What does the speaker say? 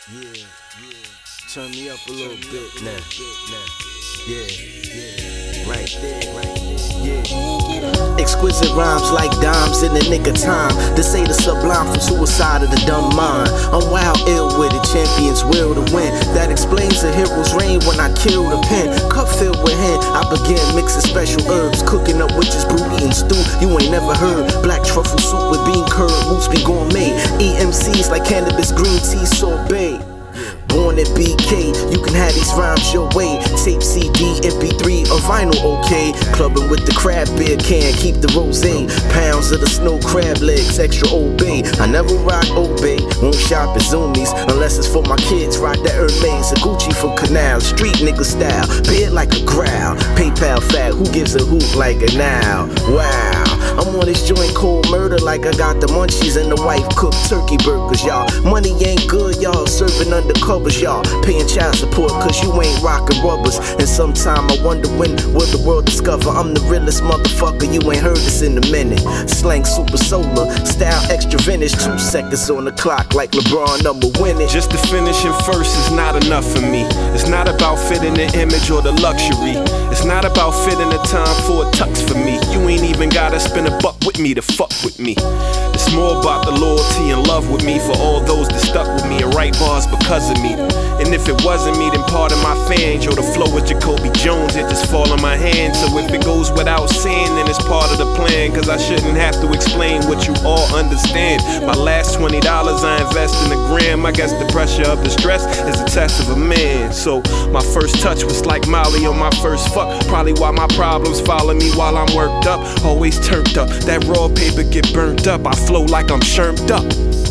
Yeah, turn me up a little bit now. Yeah, right there, yeah. Exquisite rhymes like dimes in the nick of time. To say the sublime from suicide of the dumb mind. I'm wild, ill with it, champions will to win. That explains a hero's reign when I kill the pen. Cup filled with hen, I begin mixing special herbs. Cooking up witches, brew, eating stew you ain't never heard. Black truffle soup with bean curd, roots be gourmet. EMCs like cannabis, green tea, sorbet. Born at BK, you can have these rhymes your way. Tape, CD, MP3, or vinyl, okay. Clubbing with the crab beer can, keep the rosé. Pounds of the snow crab legs, extra Old Bay. I never rock Old Bay, won't shop at Zoomies unless it's for my kids. Rock that Hermes, a Gucci from Canal, street nigga style. Beard like a growl, PayPal fat, who gives a hoot like a now? Wow, I'm on this joint cold murder like I got the munchies and the wife cooked turkey burgers, y'all. Money ain't good, y'all. Serving undercovers, y'all. Paying child support cause you ain't rocking rubbers. And sometime I wonder when will the world discover I'm the realest motherfucker. You ain't heard this in a minute. Slang super solar, style extra vintage. 2 seconds on the clock like LeBron number winning. Just the finishing first is not enough for me. It's not about fitting the image or the luxury. It's not about fitting the time for a tux for me. You ain't even gotta spend a buck with me to fuck with me. It's more about the loyalty and love with me for all those that stuck with me and write bars because of me. And if it wasn't me, then part of my fans, yo, the flow with Jacoby Jones, it just fall in my hands. So if it goes without saying, then it's part of the plan. Cause I shouldn't have to explain what you all understand. My last $20 I invest in a gram. I guess the pressure of the stress is a test of a man. So my first touch was like Molly on my first fuck. Probably why my problems follow me while I'm worked up. Always turned up, that raw paper get burnt up. I flow like I'm shirmed up.